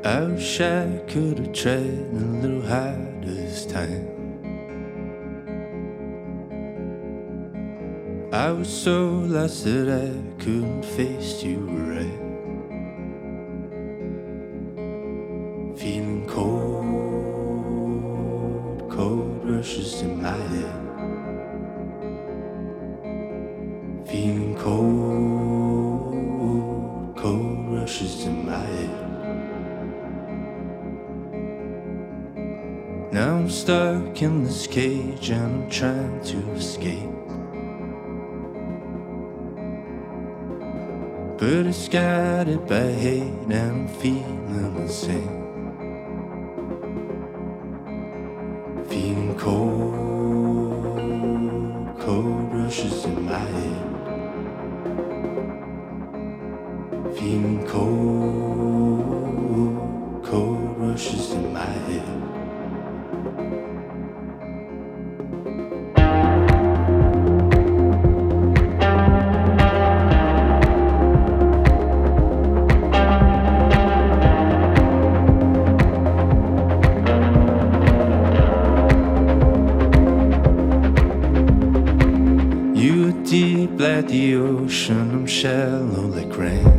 I wish I could have tried a little harder this time. I was so lost that I couldn't face you right. Feeling cold, cold rushes in my head. Feeling cold, cold rushes in my head. Now I'm stuck in this cage and I'm trying to escape, but it's guided by hate and I'm feeling the same. Feeling cold, cold rushes in my head. Feeling cold, cold rushes in my head. You are deep like the ocean, I'm shallow like rain.